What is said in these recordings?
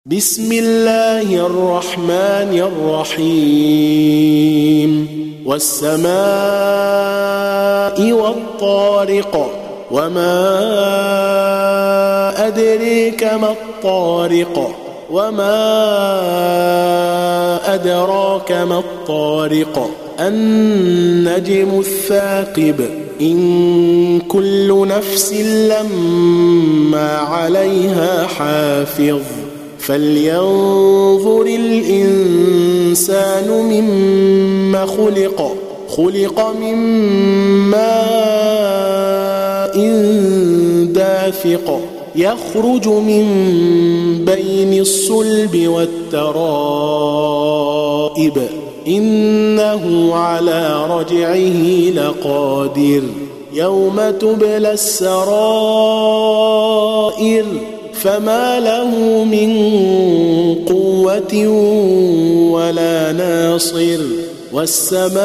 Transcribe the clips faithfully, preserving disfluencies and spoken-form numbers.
بسم الله الرحمن الرحيم والسماء والطارق وما أدريك ما الطارق وما أدراك ما الطارق النجم الثاقب إن كل نفس لما عليها حافظ فلينظر الإنسان مما خلق خلق من ماء دافق يخرج من بين الصلب والترائب إنه على رجعه لقادر يوم تبلى السرائر فما له من قوة ولا ناصر والسماء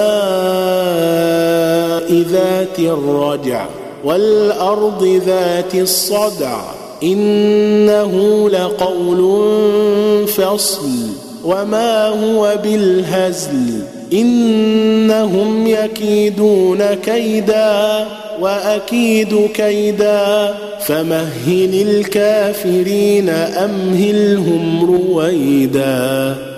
ذات الرجع والأرض ذات الصدع إنه لقول فصل وما هو بالهزل إنهم يكيدون كيدا وأكيد كيدا فمهل الكافرين أمهلهم رويدا.